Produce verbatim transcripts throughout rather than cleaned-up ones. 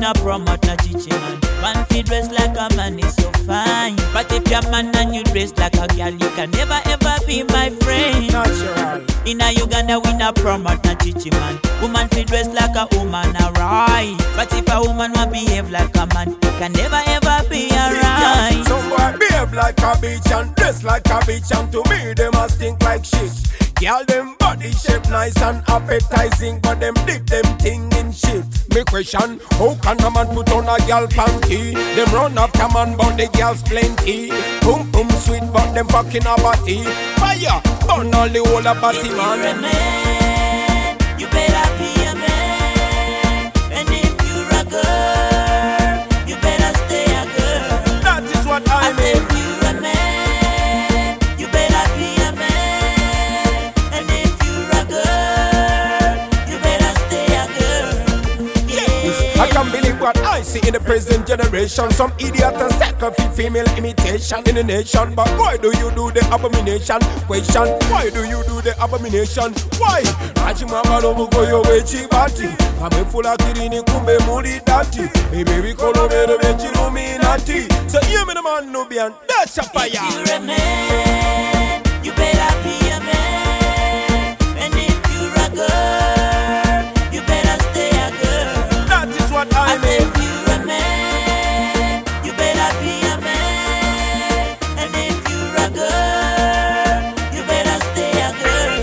a promote, not teaching man. Man fi dress like a man is so fine, but if you're man and you dress like a girl, you can never ever be my friend. Natural. In a Uganda we not promote, not teaching man. Woman fi dress like a woman, alright. But if a woman want behave like a man, you can never ever be alright. Some boy behave like a bitch and dress like a bitch, and to me they must think like shit. Girl, them body shape nice and appetizing, but them dip them thing in shit. Me question, how can a man put on a girl panty? Them run after man, but the girls plenty. Boom boom sweet, but them fucking a body. Fire, burn all the whole of body, If man. you're a man, you better be a man. And if you're a girl, you better stay a girl. That is what I I say mean. if you're a man, you better be a man. And if you're a girl, you better stay a girl. Yeah. I can't believe what I see in the present generation. Some idiot and sacrifice female imitation in the nation. But why do you do the abomination? Question, why do you do the abomination? Why? Rachimama no go your way chibati. I'm full of kirini kumbe muri dati. Hey baby kolo mero benchi luminati. So you me the man no be and that's a fire. If you're a man, you better be a man. And if you're a girl, you better stay a girl. That is what I I say mean. if you're a man, you better be a man. And if you're a girl, you better stay a girl.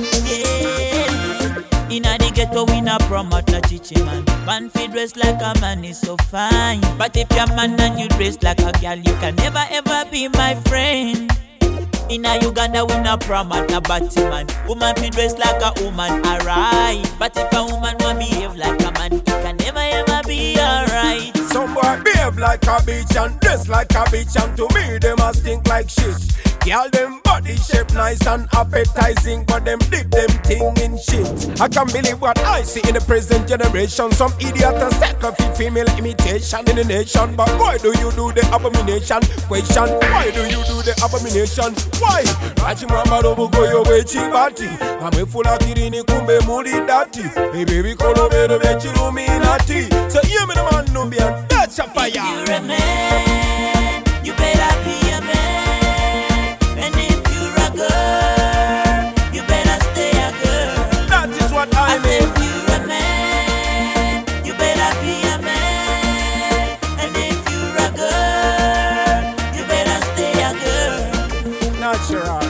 Yeah. Inna the ghetto we not promote, not teaching man. Man fi dress like a man is so fine, but if you're man and you dress like a girl, you can never ever be my friend. In a Uganda we not promote a batty man. Woman fi dress like a woman, alright. But if a woman want behave like a man, it can never ever be alright. Some boy behave like a bitch and dress like a bitch, and to me they must think like shit. Girl, them body shape nice and appetizing, but them dip them thing in shit. I can't believe what I see in the present generation. Some idiot and sacrifice female imitation in the nation. But why do you do the abomination? Question, why do you do the abomination? Why? Rachimama no go your way chibati. I'm full of kirini kumbe muri dati. Hey baby kolo mero benchi luminati. So you me the man no be and that's a fire. If you're a man, you better be a man. And if you're a girl, you better stay a girl. That is what I I say mean. if you're a man, you better be a man. And if you're a girl, you better stay a girl. Natural.